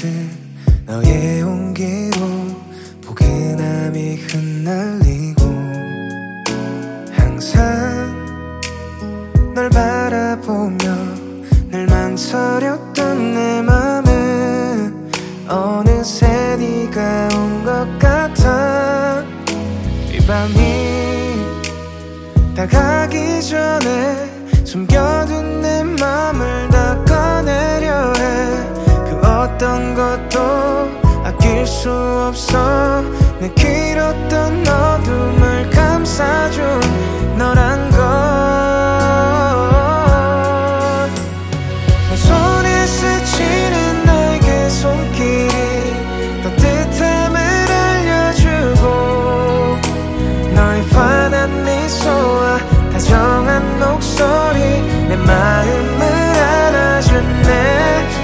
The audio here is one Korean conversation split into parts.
너의 온기로 포근함이 흩날리고 항상 널 바라보며 늘 망설였던 내 맘에 어느새 네가 온 것 같아. 이 밤이 다가기 전에 숨겨둔 내 맘을 다 꺼내려 해. 그 어떤 것도 아낄 수 없어. 내 길었던 어둠을 감싸준 너란 걸. 내 손에 스치는 너에게 손길이 따뜻함을 알려주고 너의 환한 미소와 다정한 목소리 내 마음을 알아주네.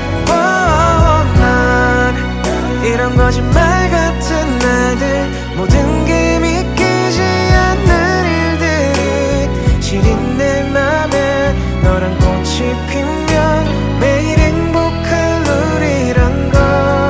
난 이런 거짓말 같은 날들 모든 게 믿기지 않는 일들이 시린 내 맘에 너란 꽃이 피면 매일 행복할 우리란 걸.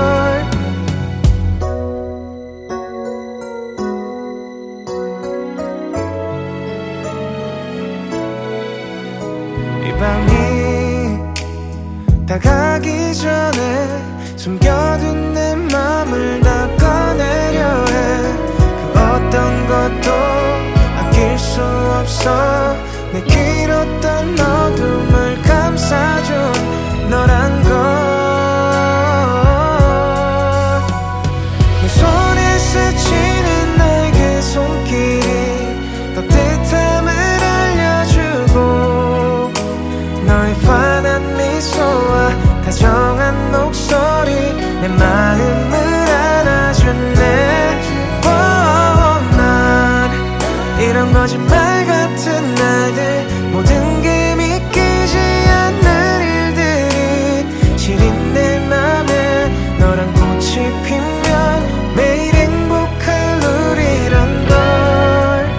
이 밤이 다가기 전에 숨겨둔 내 맘을 다 꺼내려 해. 그 어떤 것도 아낄 수 없어. 내 길었던 어둠을 감싸준 너란 걸. 내 손에 스치는 너에게 손길이 따뜻함을 알려주고 너의 환한 미소와 다정한 목소리 내 마음을 알아주네. 난 이런 거짓말 같은 날들 모든 게 믿기지 않는 일들이 시린 내 맘에 너란 꽃이 피면 매일 행복할 우리란 걸.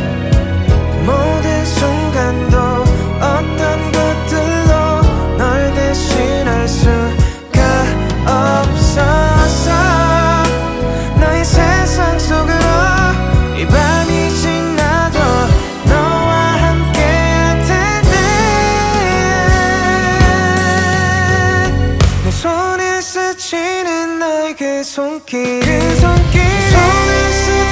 모든 순간도 어떤 것들로 널 대신할 수가 없어서 너의 세상 속으로 이 밤이 지나도 너와 함께 할 텐데. 내 손에 스치는 너에게 손길 그 손길 내 손에